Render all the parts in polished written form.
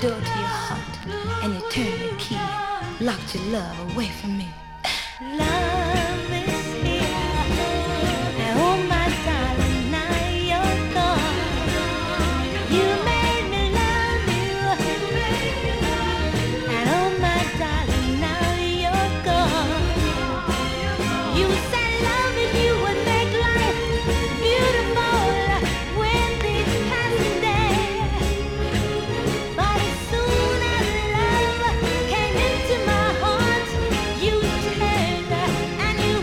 door to your heart, and you turned the key, locked your love away from me. Love is here, and oh my darling, now you're gone. You made me love you, and oh my darling, now you're gone. You said loving you would make life beautiful with each passing day, but as soon as love came into my heart, you turned and you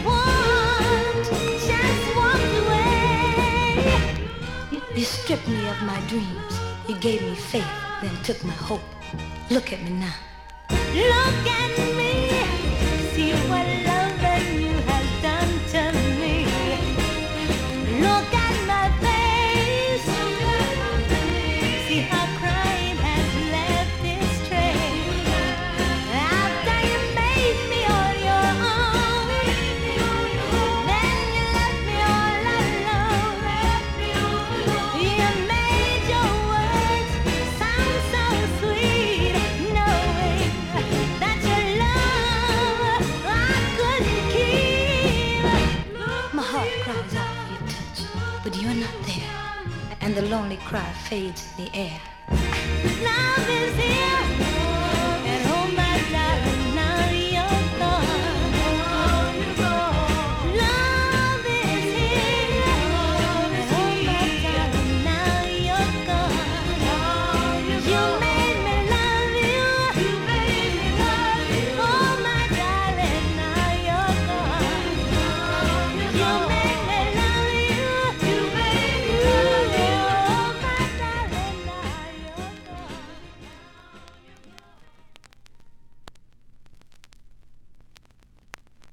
just walked away. You stripped me of my dreams, you gave me faith, then took my hope. Look at me now. Look at me, see what loving you has done to me. Look at my face, see how crying has left its trace. After you made me on your own, then you left me all alone. You made your words sound so sweet, knowing that your love I couldn't keep. My heart cries out for your touch, but you're not there, and the lonely cry fades in the air. Love is here.